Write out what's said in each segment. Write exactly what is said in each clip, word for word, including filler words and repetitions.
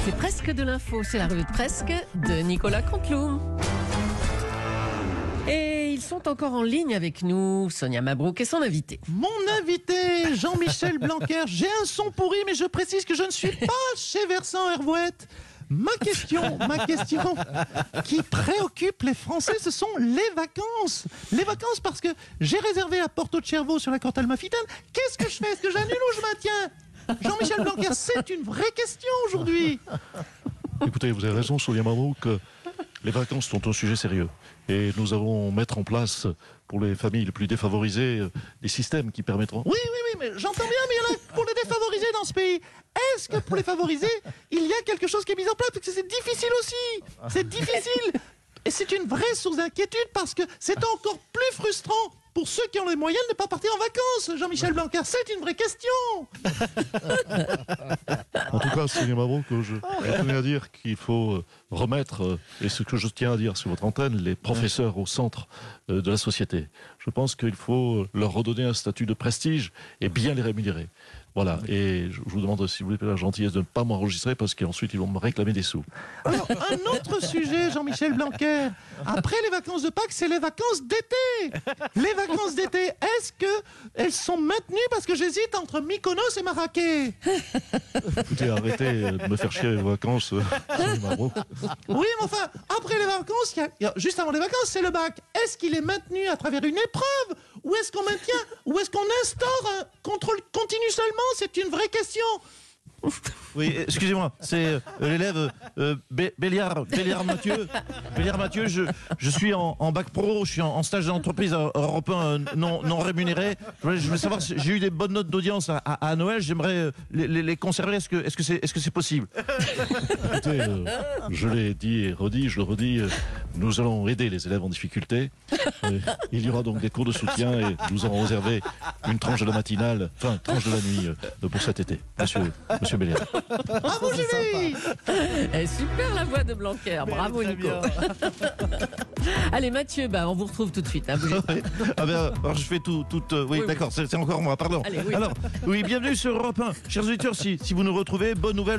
C'est presque de l'info, c'est la revue de presque de Nicolas Canteloup. Et ils sont encore en ligne avec nous, Sonia Mabrouk et son invité. Mon invité, Jean-Michel Blanquer. J'ai un son pourri, mais je précise que je ne suis pas chez Versant Hervouette. Ma question, ma question qui préoccupe les Français, ce sont les vacances. Les vacances parce que j'ai réservé à Porto de Cervo sur la côte amalfitaine. Qu'est-ce que je fais? Est-ce que j'annule ou je maintiens? Jean-Michel Blanquer, c'est une vraie question aujourd'hui. Écoutez, vous avez raison, Sonia Mabrouk. Les vacances sont un sujet sérieux. Et nous allons mettre en place, pour les familles les plus défavorisées, des systèmes qui permettront... Oui, oui, oui, mais j'entends bien, mais il y en a pour les défavorisés dans ce pays. Est-ce que pour les favorisés, il y a quelque chose qui est mis en place? Parce que c'est difficile aussi. C'est difficile. Et c'est une vraie source d'inquiétude parce que c'est encore plus frustrant pour ceux qui ont les moyens de ne pas partir en vacances. Jean-Michel Blanquer, c'est une vraie question. En tout cas, Sonia Mabrouk, je, je tenais à dire qu'il faut remettre, et ce que je tiens à dire sur votre antenne, les professeurs au centre de la société. Je pense qu'il faut leur redonner un statut de prestige et bien les rémunérer. Voilà, et je vous demande, si vous voulez, la gentillesse de ne pas m'enregistrer parce qu'ensuite ils vont me réclamer des sous. Alors, un autre sujet, Jean-Michel Blanquer. Après les vacances de Pâques, c'est les vacances d'été. Les vacances d'été, est-ce qu'elles sont maintenues? Parce que j'hésite entre Mykonos et Marrakech. Écoutez, arrêtez de me faire chier les vacances, Sonia Mabrouk. Oui, mais enfin, après les vacances, il y a, il y a, juste avant les vacances, c'est le bac. Est-ce qu'il est maintenu à travers une épreuve? Ou est-ce qu'on maintient? Ou est-ce qu'on instaure un contrôle continu seulement? C'est une vraie question. Oui, excusez-moi, c'est euh, l'élève euh, Bé- Béliard, Béliard Mathieu. Béliard Mathieu, je, je suis en, en bac pro, je suis en, en stage d'entreprise européen euh, non, non rémunéré. Je voulais, je voulais savoir si j'ai eu des bonnes notes d'audience à, à, à Noël, j'aimerais euh, les, les, les conserver. Est-ce que est-ce que c'est est-ce que c'est possible? Écoutez, euh, je l'ai dit et redit, je le redis, euh, nous allons aider les élèves en difficulté. Euh, il y aura donc des cours de soutien et nous aurons réservé une tranche de la matinale, enfin, une tranche de la nuit euh, pour cet été. Monsieur, monsieur Béliard. Bravo, Julie. Eh, super la voix de Blanquer, bravo Nico. Allez Mathieu, bah, on vous retrouve tout de suite. Hein, bougez pas. Ah ben, alors je fais tout, tout euh, oui, Oui, d'accord, c'est, c'est encore moi, pardon. Allez, oui. Alors, oui, bienvenue sur Europe un. Chers auditeurs, si, si vous nous retrouvez, bonne nouvelle.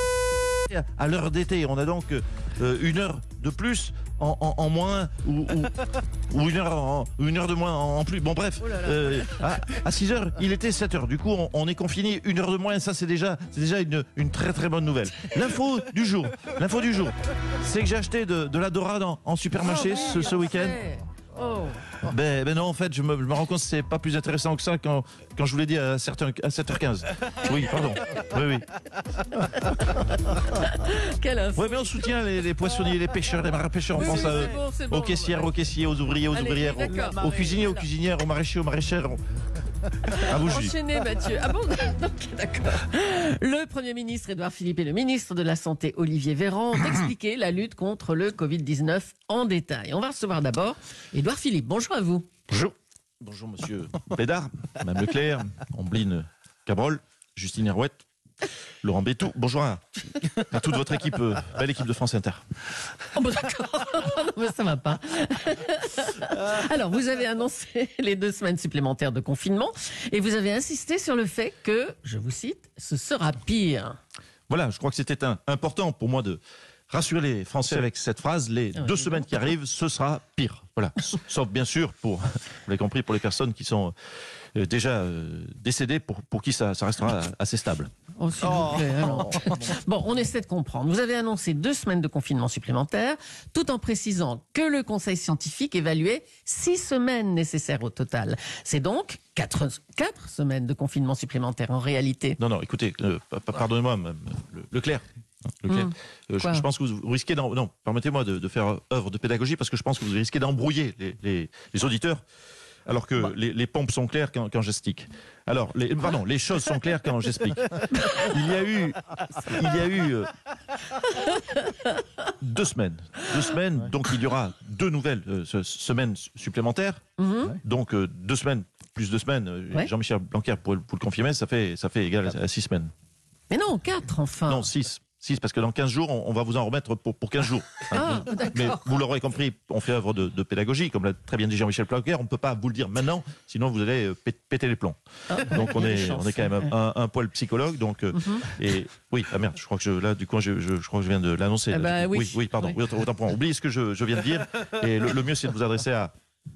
À l'heure d'été, on a donc euh, une heure de plus en, en, en moins ou, ou, ou une, heure en, une heure de moins en, en plus. Bon bref, Oh là là. euh, à, à six heures, il était sept heures. Du coup, on, on est confiné une heure de moins. Ça, c'est déjà, c'est déjà une, une très très bonne nouvelle. L'info du jour, l'info du jour, c'est que j'ai acheté de, de la dorade en, en supermarché Oh, ce, ce week-end. Oh. Ben, ben non, en fait, je me, je me rends compte que c'est pas plus intéressant que ça quand, quand je vous l'ai dit à, certains, à sept heures quinze. Oui, pardon. Oui, oui. Quelle info. Oui, mais on soutient les, les poissonniers, les pêcheurs, les marins-pêcheurs. On Oui, pense oui, à c'est eux. bon, c'est bon. Aux caissières, aux caissiers, aux ouvriers, aux Allez, ouvrières, d'accord. aux, aux cuisiniers, aux cuisinières, aux maraîchers, aux maraîchères. À vous, Julie. Enchaînez Mathieu. Ah bon? Ok, d'accord. Le Premier ministre Édouard Philippe et le ministre de la Santé Olivier Véran ont expliqué la lutte contre le covid dix-neuf en détail. On va recevoir d'abord Édouard Philippe. Bonjour à vous. Bonjour. Bonjour, monsieur Bédard, Mme Leclerc, Ambline Cabrol, Justine Herouette, Laurent Bétou. Bonjour à, à toute votre équipe, euh, belle équipe de France Inter. Oh bon, d'accord. Non, mais ça va pas. Alors, vous avez annoncé les deux semaines supplémentaires de confinement et vous avez insisté sur le fait que, je vous cite, ce sera pire. Voilà, je crois que c'était un, important pour moi de rassurer les Français avec cette phrase. Les Ah ouais, deux c'est semaines bon. qui arrivent, ce sera pire. Voilà. Sauf bien sûr, pour, vous l'avez compris, pour les personnes qui sont euh, déjà euh, décédées, pour, pour qui ça, ça restera assez stable. Oh, s'il vous plaît, alors. Bon, on essaie de comprendre. Vous avez annoncé deux semaines de confinement supplémentaires, tout en précisant que le conseil scientifique évaluait six semaines nécessaires au total. C'est donc quatre, quatre semaines de confinement supplémentaire en réalité. Non, non, écoutez, euh, pa- pa- pardonnez-moi, Mme Le- Leclerc. Leclerc. Hum. Euh, je, Quoi je pense que vous, vous risquez d'en... Non, permettez-moi de, de faire œuvre de pédagogie parce que je pense que vous risquez d'embrouiller les, les, les auditeurs alors que Bah. les, les pompes sont claires quand, quand j'explique. Alors, les, pardon, les choses sont claires quand j'explique. Il y a eu, il y a eu euh, deux semaines. Deux semaines, donc il y aura deux nouvelles euh, ce- semaines supplémentaires. Mhm. Donc euh, deux semaines plus deux semaines. euh, Ouais. Jean-Michel Blanquer pour, pour le confirmer, ça fait, ça fait égal à, à six semaines. Mais non, quatre enfin. Non, six. Si, c'est parce que dans quinze jours, on, on va vous en remettre pour, pour quinze jours. Ah, Mais d'accord. vous l'aurez compris, on fait œuvre de, de pédagogie, comme l'a très bien dit Jean-Michel Blanquer, on ne peut pas vous le dire maintenant, sinon vous allez euh, pét- péter les plombs. Ah, Donc on il y a est, des chances. on est quand même un, un poil psychologue. Donc, euh, Mhm. et oui, ah merde, je crois que je, là, du coup, je, je, je crois que je viens de l'annoncer. Eh là, ben du coup. oui. oui, oui, pardon, Oui. oui, autant, autant pour moi. Oubliez ce que je, je viens de dire. Et le, le mieux, c'est de vous adresser à,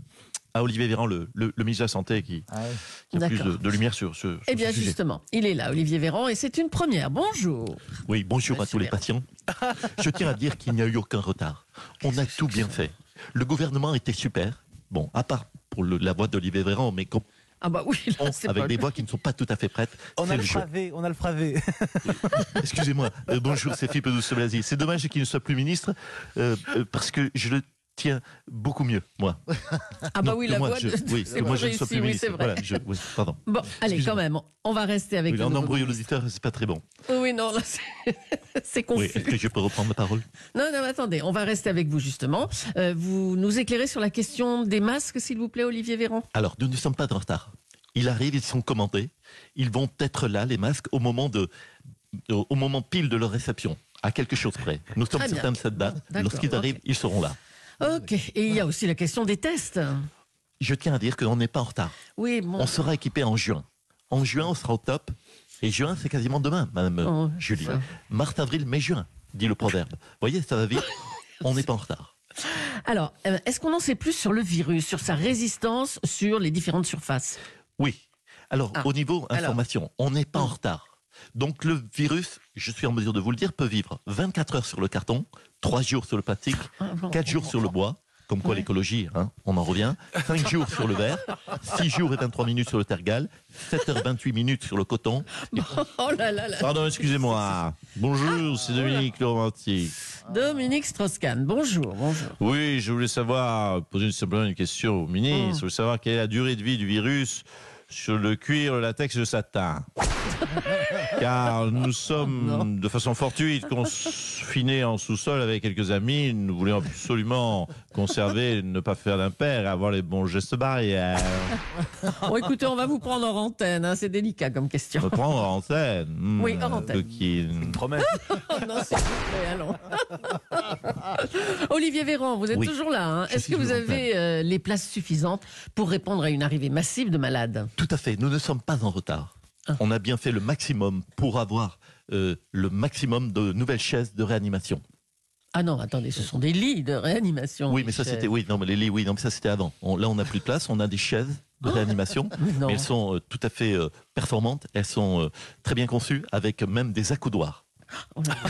à Olivier Véran, le, le, le ministre de la Santé, qui, qui a plus D'accord. de, de lumière sur ce, sur Eh bien, ce sujet. justement, il est là, Olivier Véran, et c'est une première. Bonjour. Oui, bonjour à Monsieur tous les Véran. patients. Je tiens à dire qu'il n'y a eu aucun retard. On a tout bien fait. Le gouvernement était super. Bon, à part pour le- la voix d'Olivier Véran, mais com- Ah bah oui, là, on- c'est avec pas des le- voix qui ne sont pas tout à fait prêtes. On c'est a le le jeu. fravé, on a le fravé. Excusez-moi. Euh, bonjour, c'est Philippe Douste-Blazy. C'est dommage qu'il ne soit plus ministre, euh, euh, parce que je le tiens beaucoup mieux, moi. Ah bah Non, oui, que la moi, voix je- de... oui, c'est que moi pas je ne sois réussi, plus oui, ministre. c'est vrai. Voilà, je- oui, pardon. Bon, allez, Excusez-moi. quand même, on va rester avec Oui, le en nouveau embrouille ministre. l'auditeur, c'est pas très bon. Oui, non, là, c'est c'est confus. Oui, est-ce que je peux reprendre la parole? Non, non, attendez, on va rester avec vous, justement. Euh, vous nous éclairez sur la question des masques, s'il vous plaît, Olivier Véran. Alors, nous ne sommes pas en retard. Ils arrivent, ils sont commandés. Ils vont être là, les masques, au moment, de, au au moment pile de leur réception, à quelque chose près. Nous sommes Très bien. certains de cette date. D'accord, Lorsqu'ils arrivent, ok. ils seront là. Ok, et il y a aussi la question des tests. Je tiens à dire qu'on n'est pas en retard. Oui, bon. On sera équipé en juin. En juin, on sera au top. Et juin, c'est quasiment demain, Madame euh, Oh, Julie. ça. Mars, avril, mai, juin, dit le proverbe. Vous voyez, ça va vite. On n'est pas en retard. Alors, euh, est-ce qu'on en sait plus sur le virus, sur sa résistance sur les différentes surfaces? Oui. Alors, Ah. au niveau Alors. information, on n'est pas en Mm. retard. Donc, le virus, je suis en mesure de vous le dire, peut vivre vingt-quatre heures sur le carton, trois jours sur le plastique, Ah, bon. quatre jours sur le bois, comme quoi Ouais. l'écologie, hein, on en revient, cinq jours sur le verre, six jours et vingt-trois minutes sur le tergal, sept heures vingt-huit minutes sur le coton. Oh là là là. Pardon, excusez-moi. Bonjour, c'est Dominique le romantique. Dominique Strauss-Kahn, bonjour, bonjour. Oui, je voulais savoir, poser simplement une question au ministre. Mm. Je voulais savoir quelle est la durée de vie du virus sur le cuir, le latex et le satin. Car nous sommes, de façon fortuite, confinés en sous-sol avec quelques amis. Nous voulions absolument conserver, ne pas faire d'impair et avoir les bons gestes barrières. Bon, écoutez, on va vous prendre en antenne, hein, c'est délicat comme question. Me prendre en antenne. Hmm, Oui, hors antenne. coquine. Promesse. Oh non, s'il vous plaît, allons. Olivier Véran, vous êtes Oui, toujours là. hein. je Est-ce suis que vous toujours en avez euh, les places suffisantes pour répondre à une arrivée massive de malades? Tout à fait, nous ne sommes pas en retard. Ah. On a bien fait le maximum pour avoir euh, le maximum de nouvelles chaises de réanimation. Ah non, attendez, ce sont des lits de réanimation. Oui, mais ça Michel. c'était oui, non, mais les lits, oui, non, mais ça c'était avant. On- là, on n'a plus de place, on a des chaises de réanimation, Non. mais elles sont euh, tout à fait euh, performantes, elles sont euh, très bien conçues, avec même des accoudoirs. Oh là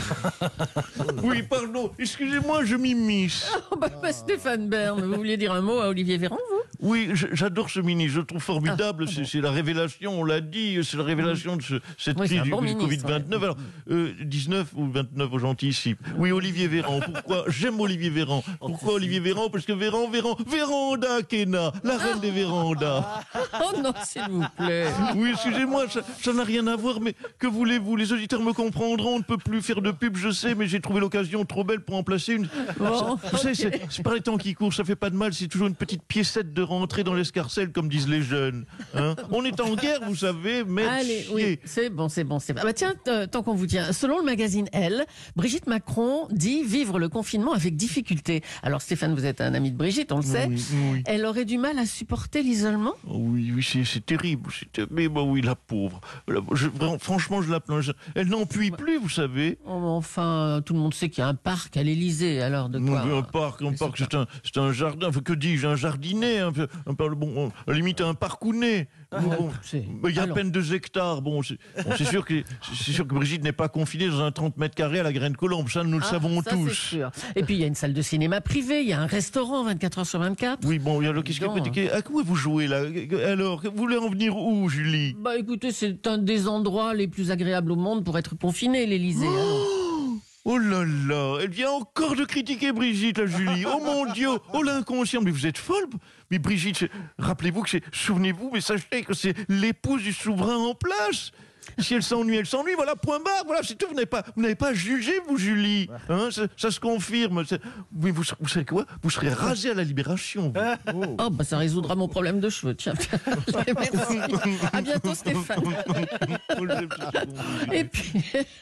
là. Oui, pardon, excusez-moi, je m'immisce. Oh, bah, bah, Stéphane Bern, vous vouliez dire un mot à Olivier Véran, vous? Oui, je- j'adore ce ministre, je le trouve formidable. Ah, c'est bon. c'est la révélation, on l'a dit, c'est la révélation de ce- cette Oui, c'est crise un du, bon du ministre, Covid vingt-neuf. ouais. Alors, euh, dix-neuf ou vingt-neuf aux gentils ici. Oui, Olivier Véran. Pourquoi? J'aime Olivier Véran. Pourquoi Olivier Véran? Parce que Véran, Véran, Véranda Kena, la reine des vérandas. Oh non, s'il vous plaît. Oui, excusez-moi, ça ça n'a rien à voir, mais que voulez-vous? Les auditeurs me comprendront, on ne peut plus faire de pub, je sais, mais j'ai trouvé l'occasion trop belle pour en placer une. Bon, Vous savez, ok. c'est c'est pas les temps qui courent, ça fait pas de mal, c'est toujours une petite piécette de rentrée dans l'escarcelle, comme disent les jeunes. hein. On est en guerre, vous savez, mais. Allez, oui, c'est bon, c'est bon, c'est bon. Ah bah tiens, euh, tant qu'on vous tient, selon le magazine Elle, Brigitte Macron dit vivre le confinement avec difficulté. Alors Stéphane, vous êtes un ami de Brigitte, on le sait. Oui, oui. Elle aurait du mal à supporter l'isolement? Oui, oui, c'est c'est terrible. c'est ter- Mais bon, oui, la pauvre. La- je- vraiment, franchement, je la plains. Je- Elle n'en puis plus, vous savez. Oh, mais enfin, tout le monde sait qu'il y a un parc à l'Élysée, alors de quoi? Un parc, un parc, c'est un, c'est un jardin. Enfin, que dis-je, un jardinet. Un, peu- un, peu- bon, à la limite, un parcounet. Bon, c'est- mais il y a à alors. peine deux hectares. Bon, c'est bon, c'est sûr que c'est sûr que Brigitte n'est pas confinée dans un trente mètres carrés à la Graine Colombe. Ça, nous le Ah, savons ça, c'est tous. sûr. Et puis il y a une salle de cinéma privée, il y a un restaurant vingt-quatre heures sur vingt-quatre. Oui, bon, alors qu'est-ce Non. que à quoi vous jouez là? Alors, vous voulez en venir où, Julie? Bah écoutez, c'est un des endroits les plus agréables au monde pour être confiné, l'Élysée. alors. Oh là là, elle vient encore de critiquer Brigitte, la Julie. Oh mon Dieu, oh l'inconscient, mais vous êtes folle. Mais Brigitte, c'est- rappelez-vous que c'est, souvenez-vous, mais sachez que c'est l'épouse du souverain en place. Si elle s'ennuie, elle s'ennuie, voilà, point barre, voilà, c'est tout. Vous n'avez pas, vous n'avez pas jugé, vous, Julie. Hein, ça, ça se confirme. C'est- Mais vous, vous savez quoi? Vous serez rasé à la Libération. vous. Oh. Oh, bah ça résoudra mon problème de cheveux, tiens. Merci. À bientôt, Stéphane. Et puis,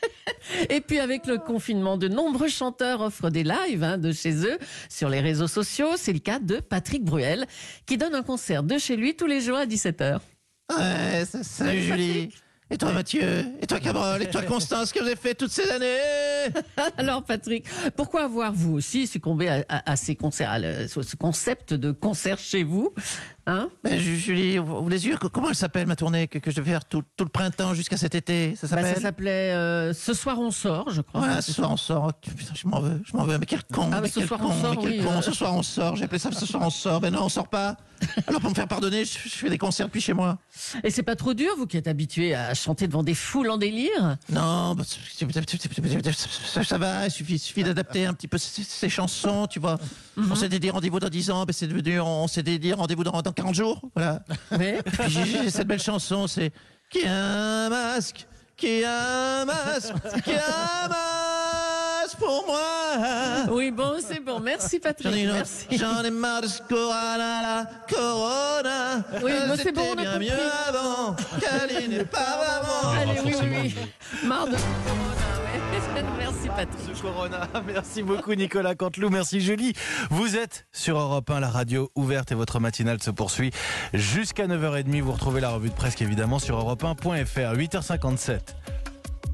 Et puis avec le confinement, de nombreux chanteurs offrent des lives hein, de chez eux sur les réseaux sociaux. C'est le cas de Patrick Bruel qui donne un concert de chez lui tous les jours à dix-sept heures. Ouais, ça- salut Julie. Et toi Mathieu. Et toi Cabrol. Et toi Constance, que vous avez fait toutes ces années. Alors Patrick, pourquoi avoir vous aussi succombé à, à- à ces concerts, à le- ce concept de concert chez vous hein? Ben, Ju- Julie, vous voulez dire que- comment elle s'appelle ma tournée que, que je devais faire tout, tout le printemps jusqu'à cet été? Ça Bah, s'appelle ça s'appelait euh, Ce soir on sort, je crois. Voilà, ce soir on sort. Putain, je m'en veux, je m'en veux. Mais quel con, Ah, mais mais ce quel soir con, on sort, mais quel oui, con. euh. Ce soir on sort. J'ai appelé ça ce soir on sort. Ben non, on sort pas. Alors pour me faire pardonner, je, je fais des concerts depuis chez moi. Et c'est pas trop dur, vous qui êtes habitué à chanter devant des foules en délire? Non, bah, ça, ça va. Il suffit, il suffit d'adapter un petit peu ces, ces chansons, tu vois. On s'était dit rendez-vous dans dix ans, ben c'est devenu, on s'était dit rendez-vous dans, dans quarante jours. Voilà. Oui. Puis j'ai j'ai cette belle chanson, c'est qui a un masque, qui a un masque, qui a un masque pour moi. Oui, bon, c'est bon. Merci Patrick. J'en ai, une autre. Merci. J'en ai marre de ce corona, la corona. Oui, Euh, moi, c'est bon, c'était on a bien compris. mieux avant, qu'elle n'est pas vraiment. Allez, oui, forcément. oui, oui. Marre de ouais. Merci Patrick. Ce Corona. Merci beaucoup Nicolas Canteloup, merci Julie. Vous êtes sur Europe un, la radio ouverte et votre matinale se poursuit jusqu'à neuf heures trente. Vous retrouvez la revue de presse évidemment sur europe un point f r. huit heures cinquante-sept.